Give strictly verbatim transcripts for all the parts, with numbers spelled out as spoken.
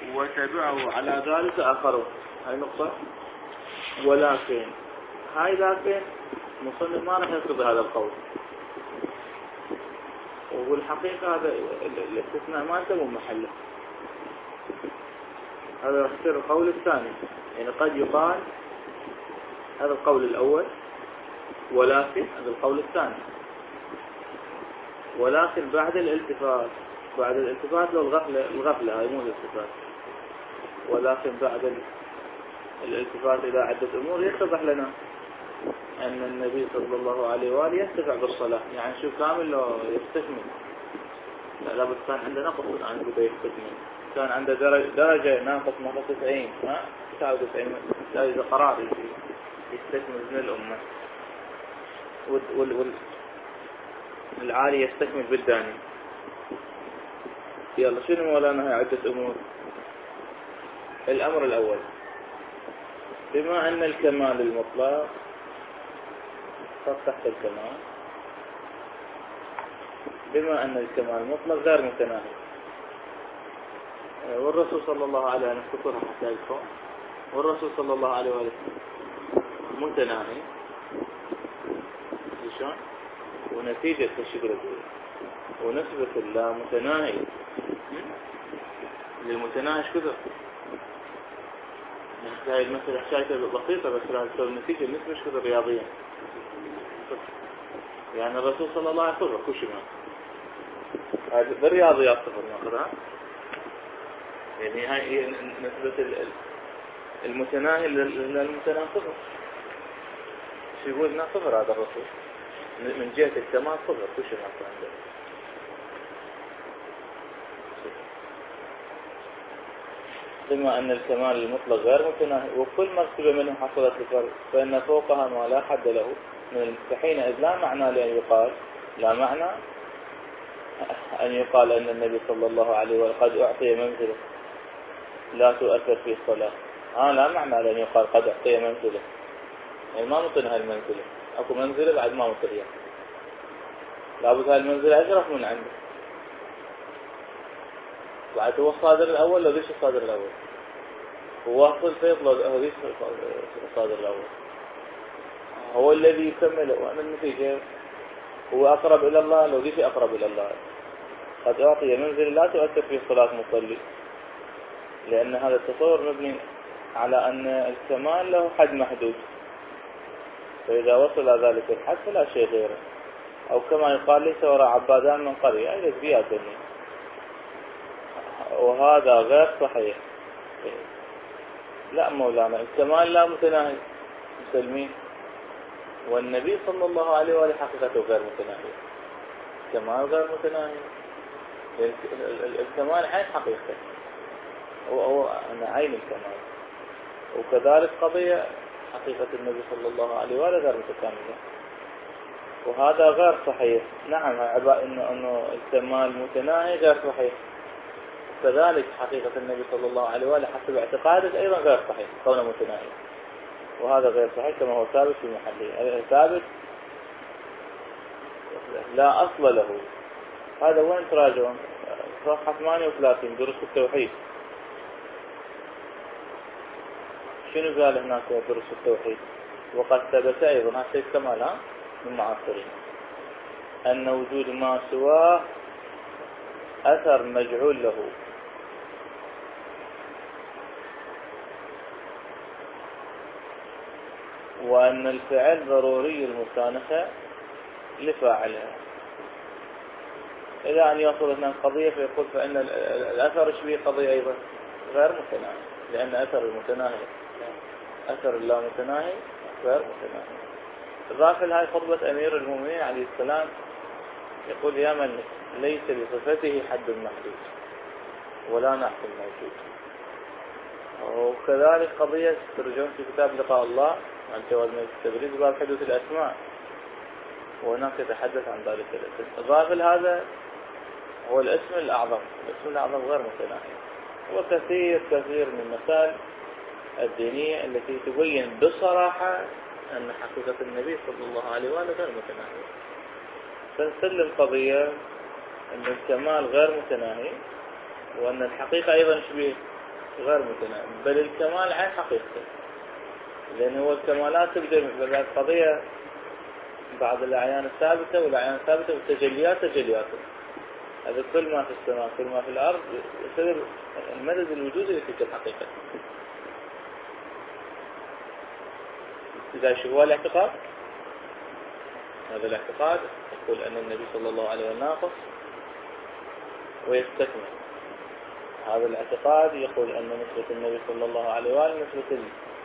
وتبعه على ذلك آخرون. هاي نقطة. ولكن هاي لكن مصنف ما راح يقصد هذا القول، والحقيقة هذا الاستثناء ما انتبه محله. هذا راح يصير القول الثاني. يعني قد يقال هذا القول الأول، ولكن هذا القول الثاني، ولكن بعد الالتفات بعد الالتفات لو الغفلة الغفلة هاي مو الالتفات، ولكن بعد الالتفات إلى عدة أمور يتضح لنا أن النبي صلى الله عليه وآله ينتفع بالصلاة. يعني شو كامل لو يستكمل، لا لابد كان عنده نقص عن بده يستكمل، كان عنده درجة, درجة ناقص ناقص تسعين ها تسعة وتسعين درجة قرار يستكمل من الأمة، وال وال العالي يستكمل بالداني. يلا شنو مولانا؟ هي عدة أمور. الأمر الأول، بما أن الكمال المطلق قد تحت الكمال، بما أن الكمال المطلق غير متناهي، والرسول صلى الله عليه وسلم نذكرها حتى الكون، والرسول صلى الله عليه وسلم متناهي شلون؟ ونتيجة الشكر ونسبة الله متناهي للمتناهي ايش كثر؟ هاي المسألة حكاية بسيطة، بس لازم تسوي النتيجة النسبة ايش كثر رياضيا. يعني الرسول صلى الله عليه وسلم كل شيء ما هذا بالرياضيات صفر ناخذها. يعني هاي نسبة المتناهي للمتناهي صفر. شو يقول لنا صفر هذا الرسول من جهة الكمال صفر، كل شيء ما كان عنده. بما أن الكمال المطلق غير متناهي، وكل مرتبة منه حصلت لفرق، فإن فوقها ما لا حد له من المستحيل، إذ لا معنى لأن يقال لا معنى أن يقال أن النبي صلى الله عليه وسلم قد أعطي منزله لا تؤثر في الصلاة. ها لا معنى لأن يقال قد أعطي منزله، يعني ما متنهى المنزلة، أكو منزلة بعد ما متنهى، لابد هاي المنزلة أشرف من عنده. بعد هو الصادر الأول لو ليش الصادر الأول؟ هو أصل فيض لو ليش الصادر الأول؟ هو الذي يكمل، وأن النتيجة هو أقرب إلى الله لو ليش أقرب إلى الله. قد أعطي منزل لا تؤثر في صلاة مصلي، لأن هذا التصور مبني على أن الكمال له حد محدود، فإذا وصل ذلك الحد فلا شيء غيره. أو كما يقال ليس وراء عبادان من قرية، أي لسبيات الدنيا، وهذا غير صحيح. لا مولانا الكمال لا متناهي مسلمين، والنبي صلى الله عليه وآله حقيقته غير متناهي، الكمال غير متناهي. الكمال عين حقيقة، هو أنا عين الكمال، وكذلك قضية حقيقة النبي صلى الله عليه وآله غير متكاملة، وهذا غير صحيح. نعم عباء إنه إنه الكمال متناهي غير صحيح، كذلك حقيقة النبي صلى الله عليه وآله حسب اعتقادك أيضا غير صحيح كونه متناهي، وهذا غير صحيح كما هو ثابت في محله. ثابت لا أصل له. هذا وين تراجعون؟ صفحة ثمانية وثلاثين دروس التوحيد. شنو قال هناك دروس التوحيد؟ وقد ثبت أيضا هذا شيء كمال من معاصرين أن وجود ما سواه أثر مجعول له، وأن الفعل ضروري المسانخة لفاعلها. إلى أن يصل هنا القضية فيقول فإن الأثر شبيه قضية أيضا غير متناهي، لأن أثر المتناهي أثر الله متناهي غير متناهي. الرافل هاي خطبة أمير المؤمنين عليه السلام، يقول يا من ليس لصفته حد محدود ولا نحو موجود. وكذلك قضية ترجمة في كتاب لقاء الله عن جواز من التبريز باب حدوث الأسماء، وهناك يتحدث عن ذلك الاسم. الرافل هذا هو الاسم الأعظم، الاسم الأعظم غير متناهي. وكثير كثير من المسائل الدينية التي تبين بصراحة أن حقيقة النبي صلى الله عليه وآله غير متناهية. فنسلم قضية أن الكمال غير متناهي، وأن الحقيقة أيضا شبيه غير متناهي، بل الكمال عين حقيقته، لأن هو الكمالات تبدأ بعد قضية بعض الأعيان الثابتة والأعيان الثابتة والتجليات تجلياته. هذا كل ما في السماء كل ما في الأرض يصير المدد الوجودي اللي في الحقيقة. إذا شو هو الاعتقاد؟ هذا الاعتقاد يقول أن النبي صلى الله عليه وسلم ناقص ويستكمل. هذا الاعتقاد يقول أن نسبة النبي صلى الله عليه وسلم نسبة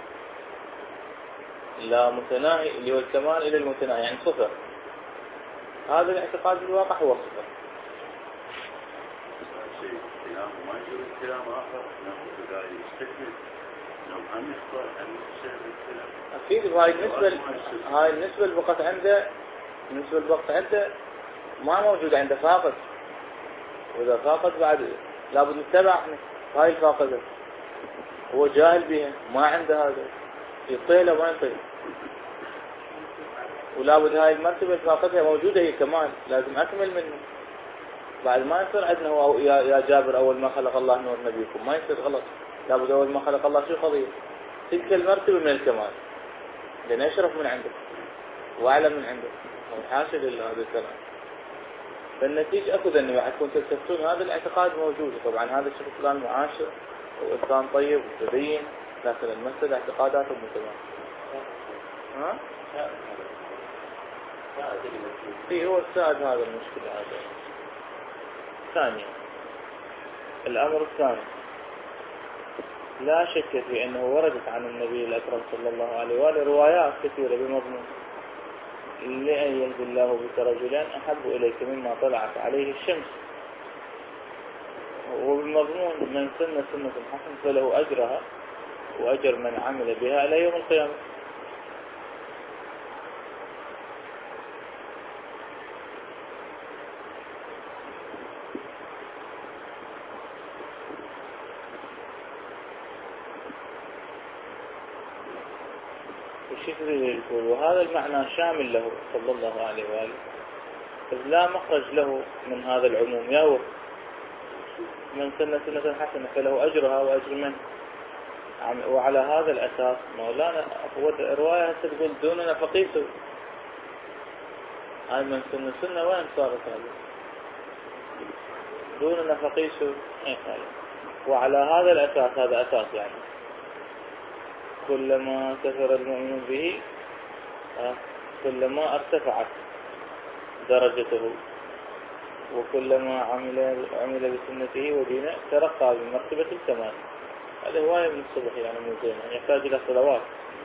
لا متناهي اللي هو الكمال إلى المتناهي، يعني صفر. هذا الاعتقاد بالواقع هو صفر. ما يجوز كلام آخر ناخذ بداية يستكمل لو هم يختار أن يسير الكلام. أكيد هاي النسبة هاي النسبة اللي بقت عنده النسبة اللي بقت عنده ما موجودة عنده فاقد، وإذا فاقد بعد لابد نتبع احنا هاي الفاقدة، هو جاهل بها ما عنده هذا يطيل وما يطيل، ولابد هاي المرتبة الفاقدة موجودة هي كمان لازم أكمل منه. بعد ما يصير عندنا هو يا جابر أول ما خلق الله نور نبيكم، ما يصير غلط. لابد أول ما خلق الله شو قضية تلك المرتبة من الكمال لأن أشرف من عنده وأعلى من عنده وحاشا لله هذا الكلام. فالنتيجة أكد أن بعد كنتم تكتبون هذا الاعتقاد موجود. طبعا هذا الشخص كان معاشر وإنسان طيب ومتدين، لكن المسألة اعتقاداته متمام. ها؟ إيه هو السائد هذا المشكلة هذا. ثانيا الأمر الثاني لا شك في أنه وردت عن النبي الأكرم صلى الله عليه وآله روايات كثيرة بمضمون لأن يهدي الله بك رجلان أحب إليك مما طلعت عليه الشمس، وبمضمون من سن سنة حسنة فله أجرها وأجر من عمل بها إلى يوم القيامة. يقول وهذا المعنى شامل له صلى الله عليه وآله، إذ لا مخرج له من هذا العموم يور من سنة سنة حسنة فله أجرها وأجر من. وعلى هذا الأساس مولانا هو الرواية تقول دوننا فقيسه، هاي من سنة سنة وين صارت هذا دوننا فقيسه. وعلى هذا الأساس هذا أساس يعني كلما كثر المؤمن به كلما ارتفعت درجته، وكلما عمل عمل بسنته ودينه ترقى بمرتبة الكمال. هذا هواية من الصبح يعني مو زين، يحتاج إلى صلوات.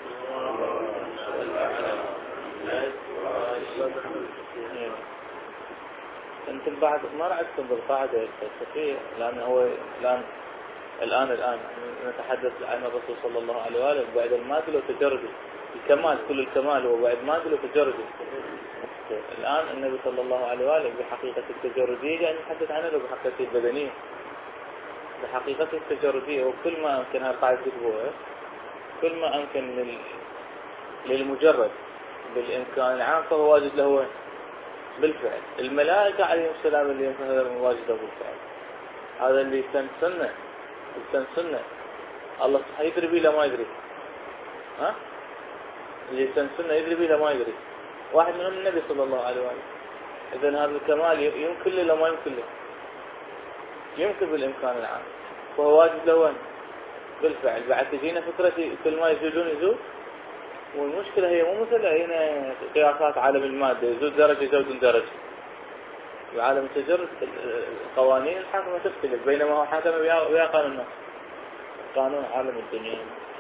أنتم بعد ما رأيتم بالقاعدة الفلسفية، لأن هو الآن الآن الآن نتحدث عن الرسول صلى الله عليه وآله بعد المادة وتجرده الكمال كل الكمال هو بعد مادة وتجرده. الآن النبي صلى الله عليه وآله بحقيقة التجردية يعني نتحدث عنه بحقيقة البدنية، بحقيقة التجردية. وكل ما أمكن هالقاعدة تكبوها كل ما أمكن لل... للمجرد بالإمكان العام فهو واجد له بالفعل. الملائكة عليهم السلام اللي ينفذ واجده بالفعل. هذا اللي كان سنة كان سنة الله يدري بيه لا ما يدري، ها اللي كان سنة يدري بيه لا ما يدري. واحد منهم النبي صلى الله عليه وآله. إذن هذا الكمال يمكن له لا ما يمكن له، يمكن بالإمكان العام وهو واجد له بالفعل. بعد تجينا فكرة كل ما يزودون يزود، والمشكلة هي مو مثل هنا قياسات عالم المادة يزود درجة يزود درجة. وعالم التجرد القوانين الحاكمة تختلف، بينما هو حاكم ويا قانون قانون عالم الدنيا.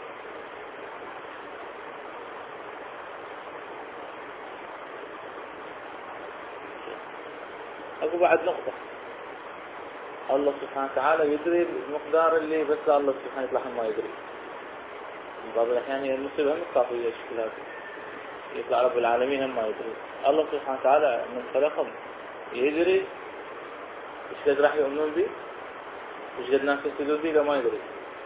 أقول بعد نقطة، الله سبحانه وتعالى يدري المقدار اللي بس الله سبحانه يطلع ما يدري. بعض الأحيان هي المصيبة هم الطافية الشكلات يطلع رب العالمين هم ما يدري. الله سبحانه وتعالى من خلقهم يدري إيش قد راح يؤمنون به، إيش قد ناس يسجدون به لما يدري.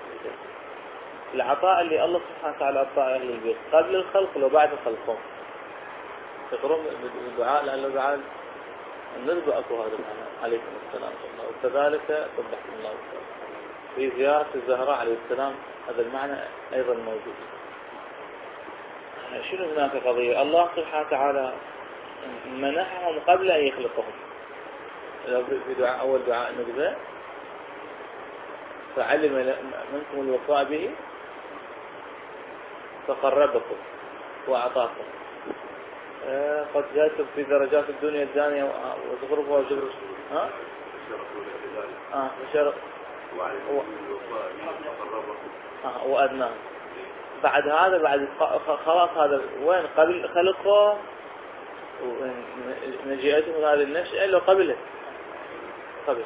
العطاء اللي الله سبحانه وتعالى أعطاه أهل البيت قبل الخلق لو بعد الخلق تقرون بالدعاء لأن الدعاء النرجو أكو هذا المعنى عليكم السلام وكذلك صبحكم الله وسلم. في زيارة الزهراء عليه السلام هذا المعنى أيضا موجود. شنو هناك قضية؟ الله سبحانه وتعالى منحهم قبل أن يخلقهم. في دعاء أول دعاء النبذة فعلم منكم الوفاء به فقربكم وأعطاكم. آه قد جاءتم في درجات الدنيا الدانية وزخرفها وزخرف ها اه وشرف اه وأدناه. بعد هذا بعد خلاص هذا وين قبل خلقه ونجيئتهم هذه النشأة لو قبله قبل.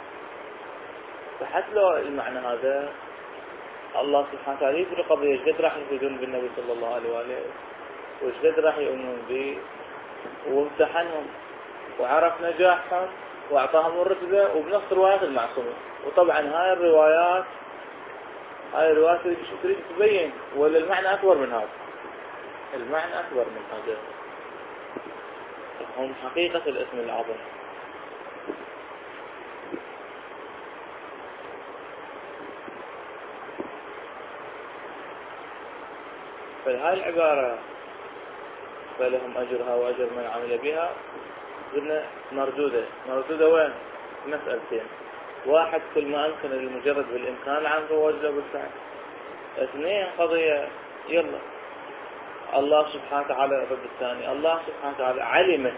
فحتى لو المعنى هذا الله سبحانه وتعالى يدري قضية ايش قد راح يفيدون بالنبي صلى الله عليه وآله وايش قد راح يؤمنون به وامتحنهم وعرف نجاحهم واعطاهم الرتبة وبنفس روايات المعصومين. وطبعا هاي الروايات هاي الروايات تريد تبين ولا المعنى أكبر من هذا؟ المعنى أكبر من هذا. هم حقيقة الاسم العظيم. فهاي العبارة فلهم أجرها وأجر من عمل بها قلنا مردودة. مردودة وين؟ مسألتين. واحد كل ما أمكن المجرد بالإمكان عنه وجده بالفعل. اثنين قضية يلا الله سبحانه وتعالى الرب الثاني الله سبحانه وتعالى علم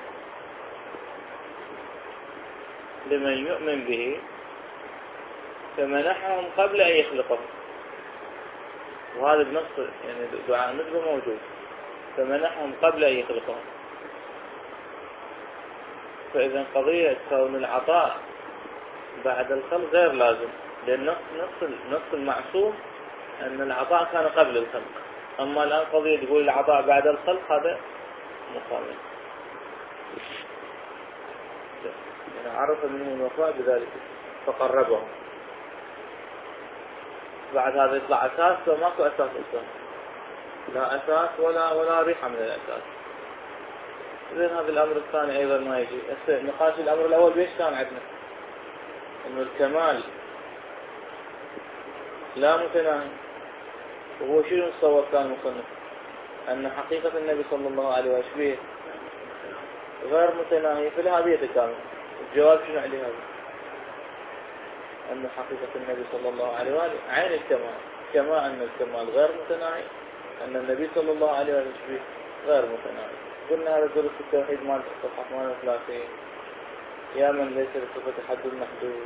لمن يؤمن به فمنحهم قبل أن يخلقهم. وهذا بنص يعني دعاء النبي موجود فمنحهم قبل أن يخلقهم. فإذا قضية كون العطاء بعد الخلق غير لازم لأن نص نص نص المعصوم أن العطاء كان قبل الخلق. أما الآن قضية تقول العطاء بعد الخلق هذا مخالف. يعني عرف منهم الوفاء بذلك فقربهم. بعد هذا يطلع أساس فماكو أساس أصلا لا أساس ولا ولا ريحة من الأساس. إذن هذا الأمر الثاني أيضا ما يجي. نقاش الأمر الأول بيش كان عندنا إنه الكمال لا متناهي. وهو شنو الصواب كان مصنف أن حقيقة النبي صلى الله عليه وسلم غير متناهي في الهادية الكاملة. الجواب شنو عليه هذا؟ أن حقيقة النبي صلى الله عليه وآله عين الكمال كما أن الكمال غير متناهي أن النبي صلى الله عليه وسلم غير متناهي. قلنا هذا درس التوحيد مال الرحمن الثلاثين يا من ليس لصفة حد محدود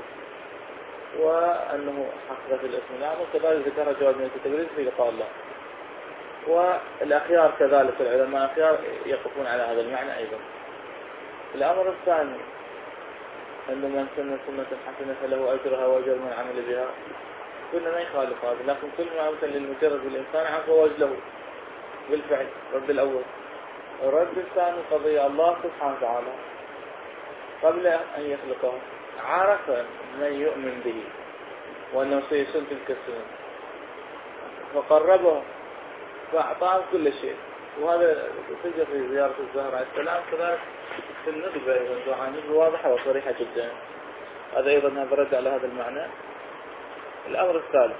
وأنه حقيقة الاسم الأعظم كذلك ذكر جواب من التدريس في لقاء الله. والأخيار كذلك العلماء الأخيار يقفون على هذا المعنى أيضا. الأمر الثاني أنه من سنة سنة حسنة فله أجرها وأجر من عمل بها. قلنا ما يخالف هذا لكن كل ما أمثل للمجرد بالإنسان عن فواج له بالفعل. رد الأول. الرد الثاني قضية الله سبحانه وتعالى قبل أن يخلقه عرف من يؤمن به وأنه سيسن تلك السنة فقربه فأعطاه كل شيء. وهذا تجد في زيارة الزهراء عليه السلام كذلك في النبي أيضا دعاء النبي واضحة وصريحة جدا. هذا أيضا هذا رد على هذا المعنى. الأمر الثالث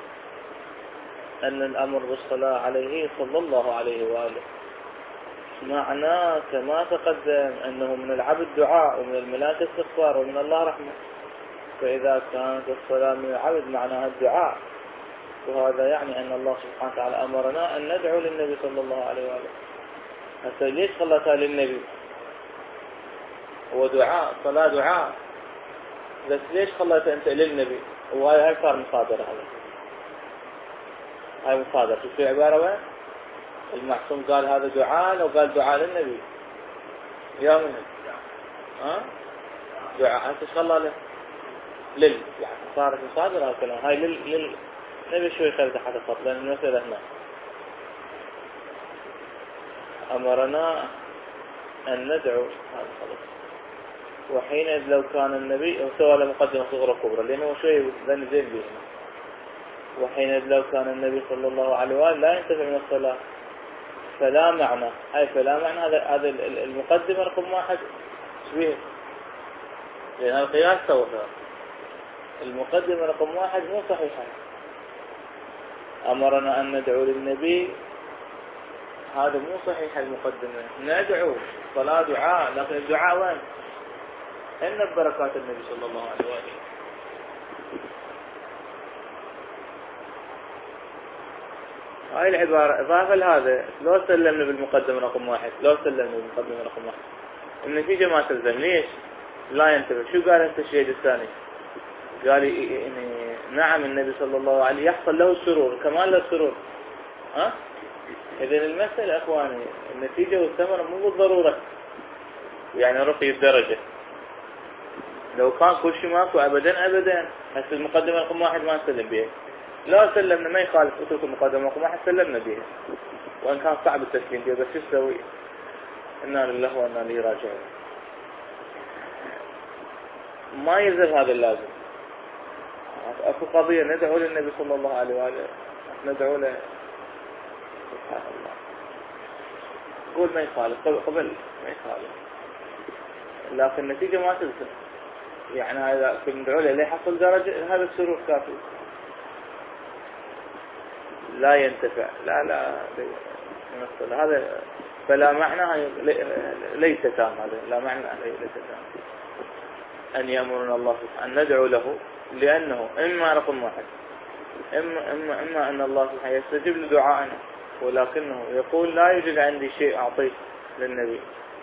أن الأمر بالصلاة عليه صلى الله عليه وآله معناه كما تقدم أنه من العبد دعاء ومن الملائكة استغفار ومن الله رحمة. فإذا كانت الصلاة من العبد معناها الدعاء وهذا يعني أن الله سبحانه وتعالى أمرنا أن ندعو للنبي صلى الله عليه وآله. حتى ليش خلتها للنبي؟ هو دعاء صلاة دعاء بس ليش خلتها أنت للنبي؟ وهاي هاي صار مصادر هذا هاي مصادر. شوف في عبارة وين المعصوم قال هذا دعاء لو قال دعاء للنبي يا من ها دعاء أنت خلى له لل يعني صارت مصادر هذا الكلام. هاي لل لل نبي شوي خلت حتى خط لأن المسألة هنا أمرنا أن ندعو هذا خلاص. وحين لو كان النبي سوى له مقدمة صغرى كبرى لأنه شوي ذن زين به. وحين لو كان النبي صلى الله عليه وآله لا ينتفع من الصلاة فلا معنى. هاي فلا معنى هذا هذا المقدمة رقم واحد شبيه لأن القياس سوى المقدمة رقم واحد مو صحيحة. أمرنا أن ندعو للنبي، هذا مو صحيح. المقدمة ندعو صلاة دعاء، لكن الدعاء وين؟ إن بركات النبي صلى الله عليه وآله. هاي العبارة إضافة لهذا. لو سلمنا بالمقدمة رقم واحد، لو سلمنا بالمقدمة رقم واحد، النتيجة ما تلزم. ليش؟ لا ينتبه. شو قال انت الشيء الثاني؟ قال يعني نعم النبي صلى الله عليه يحصل له السرور، كمان له السرور. ها؟ إذن المسألة أخواني النتيجة والثمرة مو بالضرورة يعني رقي الدرجة. لو كان كل شيء ماكو أبدا أبدا هسه المقدمة رقم واحد ما نسلم بها. لا سلمنا ما يخالف، اترك المقدمة رقم واحد سلمنا بها، وإن كان صعب التسليم بها، بس شو نسوي؟ إنا لله وإنا إليه راجعون. ما يلزم هذا اللازم. أكو قضية ندعو للنبي صلى الله عليه وآله، ندعو له سبحان الله، قول ما يخالف قبل ما يخالف، لكن النتيجة ما تلزم. يعني هذا كل ندعو له ليحصل درجة، هذا السرور كافي. لا ينتفع، لا لا ينصل هذا، فلا معنى ليس تام. هذا لا معنى ليس تام. أن يأمرنا الله سبحانه أن ندعو له، لأنه إما رقم واحد إما, إما, إما أن الله سبحانه يستجيب لدعائنا، ولكنه يقول لا يوجد عندي شيء أعطيه للنبي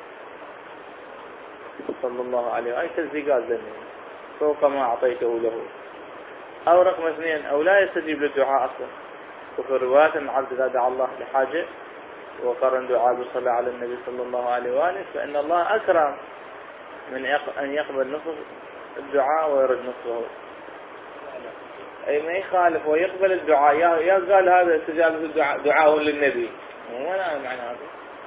صلى الله عليه وآله، أي تزيقات للنبي فوق ما أعطيته له. أو رقم اثنين، أو لا يستجيب للدعاء أصلا. وفي الروايات أن العبد إذا دعا الله لحاجة وقرن دعاء بالصلاة على النبي صلى الله عليه وآله فإن الله أكرم من أن يقبل نصف الدعاء ويرد نصفه. أي ما يخالف ويقبل الدعاء. يا يا قال هذا استجابة الدعاء دعاء للنبي، ولا معنى هذا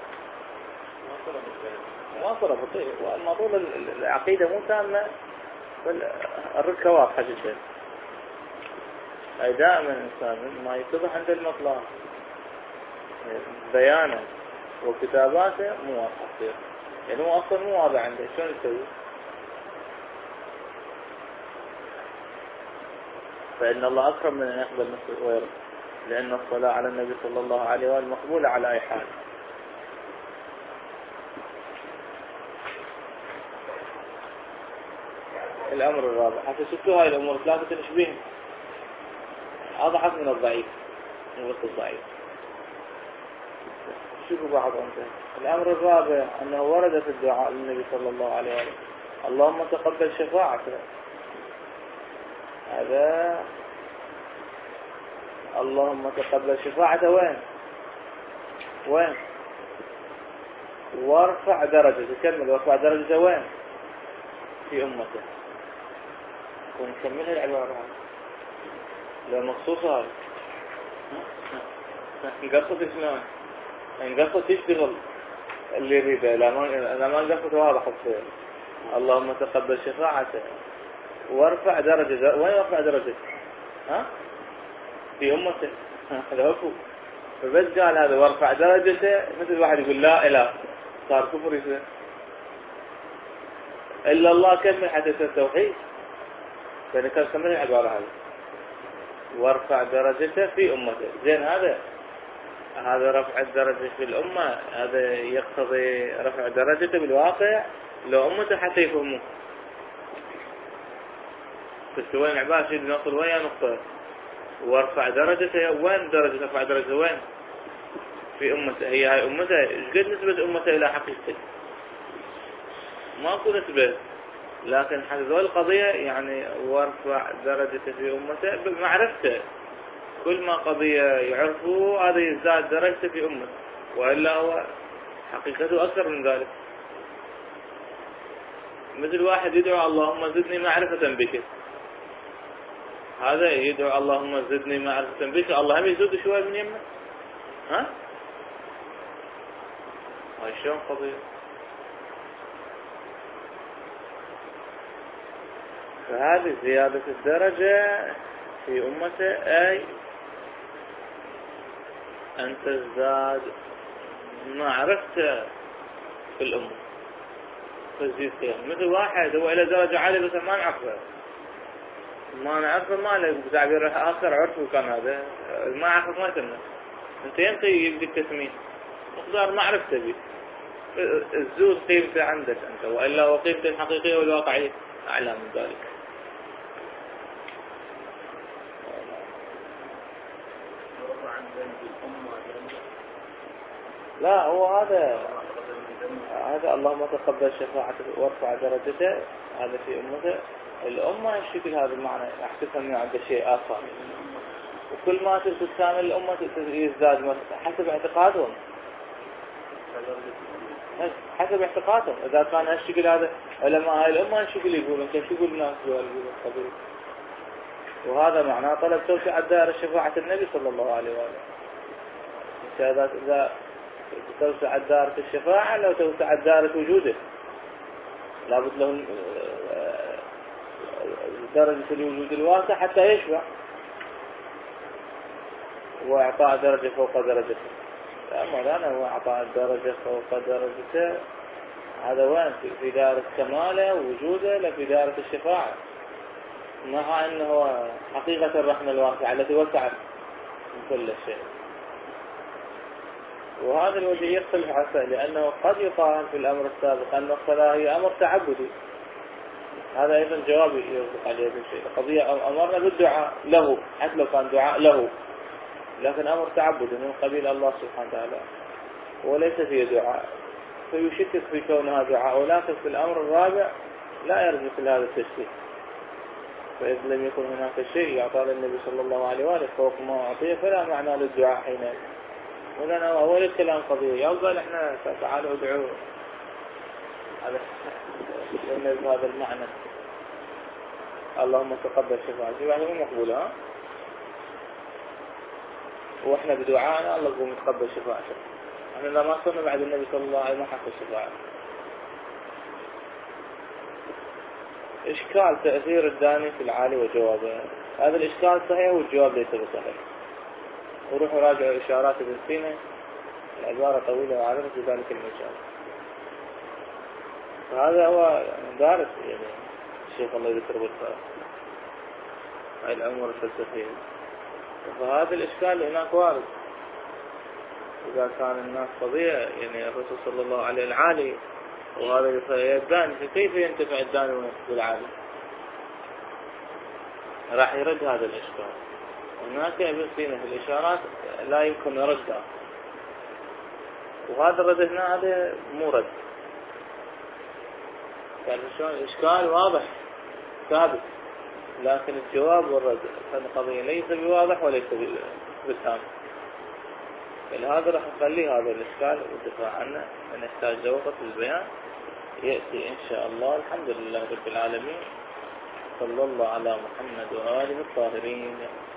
ما صرف طيب. والموضوع العقيدة مو تامة، الركة واضحة جدا. أي دائما الإنسان ما يتضح عند المطلع بيانه وكتاباته مو واضحة، يعني هو أصلا مو واضح عنده، شلون يسوي؟ فإن الله أكرم من أن يقبل نصف ويرد، لأن الصلاة على النبي صلى الله عليه وآله مقبولة على أي حال. الأمر الرابع، حتى شفتوا هاي الأمور ثلاثة تشبيه أضحك من الضعيف، من وسط الضعيف. شوفوا بعض أنت. الأمر الرابع أنه ورد في الدعاء للنبي صلى الله عليه وآله اللهم تقبل شفاعته. هذا اللهم تقبل شفاعته وين؟ وين؟ وارفع درجته. كمل وارفع درجته وين؟ في أمته. ونكملها العبارة هذه لو مخصوصة هذه نقصد شلون؟ نقصد تشتغل اللي يريده. لا ما نقصد واضح الصير. اللهم تقبل شفاعته وارفع درجته. وين وارفع درجته؟ ها؟ في أمته. هذا هو. فبس قال هذا وارفع درجته، مثل واحد يقول لا إله، صار كفر يصير. إلا الله كمل حتى التوحيد. فنكمل كمل العبارة هذه وارفع درجته في أمته. زين هذا هذا رفع الدرجة في الأمة، هذا يقتضي رفع درجته بالواقع لو أمته حتى يفهموه. بس وين العبارة شيء نقول وين نقطة وارفع درجته؟ وين درجة رفع درجته؟ وين؟ في أمته. هي هاي أمته إيش قد نسبة أمته إلى حقيقته؟ ماكو نسبة، لكن حذو القضية يعني وارفع درجته في أمته بمعرفته. كل ما قضية يعرفه هذا يزداد درجته في أمته، وإلا هو حقيقته أكثر من ذلك. مثل واحد يدعو اللهم زدني معرفة بك، هذا يدعو اللهم زدني معرفة بك، الله هم يزود شوية من يمه. ها؟ هاي شلون قضية؟ فهذه زيادة الدرجة في أمته، أي أن تزداد معرفته في الأمة تزيد فيها. مثل واحد هو إلى درجة عالية بس ما نعرفه، ما نعرفه ما له بتعبير آخر عرفه كان هذا ما أعرف ما تمنى أنت ينقي يبدي التثمين مقدار معرفته به الزود قيمته عندك أنت وإلا وقيمته الحقيقية والواقعية أعلى من ذلك. لا هو هذا هذا اللهم تقبل شفاعته وارفع درجته هذا في أمته الأمة الشكل هذا المعنى أحسسها من عند شيء آخر وكل ما تستكمل الأمة يزداد حسب اعتقادهم حسب اعتقادهم إذا كان هالشكل هذا علماء هاي الأمة هالشكل يقولون كيف يقول الناس يقولون القبيل وهذا معناه طلب توسعة دائرة شفاعة النبي صلى الله عليه وآله. إذا إذا توسعة دائرة الشفاعة لو توسعة دائرة وجوده لابد له درجة الوجود الواسع حتى يشفع وإعطاء درجة فوق درجته. أما الآن هو إعطاء الدرجة فوق درجته هذا وين في دائرة كماله ووجوده لا في دائرة الشفاعة مع أنه حقيقة الرحمة الواسعة التي وسعت من كل شيء. وهذا الوجه يختلف حسنا لأنه قد يقال في الأمر السابق أن الصلاة هي أمر تعبدي هذا أيضا جواب يصدق عليه هذا الشيء. قضية أمرنا بالدعاء له حتى لو كان دعاء له لكن أمر تعبدي من قبيل الله سبحانه وتعالى وليس فيه دعاء فيشكك في كونها دعاء. ولكن في الأمر الرابع لا يرجع مثل هذا التشكيك فإذا لم يكن هناك شيء يعطى للنبي صلى الله عليه وآله فوق ما أعطيه فلا معنى للدعاء حينئذ. وإذن أول الكلام قضية يقول إحنا تعالوا ادعوا هذا بهذا المعنى اللهم تقبل شفاعتي يعني مو مقبولة وإحنا بدعائنا الله يقوم يتقبل شفاعته. احنا لما صرنا بعد النبي صلى الله عليه وسلم ما حق الشفاعة. إشكال تأثير الداني في العالي وجوابه هذا الإشكال صحيح والجواب ليس بصحيح. وروحوا راجعوا إشارات ابن سينا العبارة طويلة وعارفة في ذلك المجال. فهذا هو دارس يعني الشيخ الله يذكره بالخير هاي الأمور الفلسفية. فهذا الإشكال هناك وارد إذا كان الناس قضية يعني الرسول صلى الله عليه العالي وهذا الداني فكيف ينتفع الداني بالعالي راح يرد هذا الإشكال. هناك ابن سينا في الإشارات لا يمكن رده وهذا الرد هنا هذا مو رد يعني الإشكال واضح ثابت لكن الجواب والرد القضية ليس بواضح وليس بالتام. لهذا راح نخلي هذا الإشكال والدفاع عنه نحتاج لوقت البيان يأتي إن شاء الله. الحمد لله رب العالمين صلى الله على محمد وآله الطاهرين.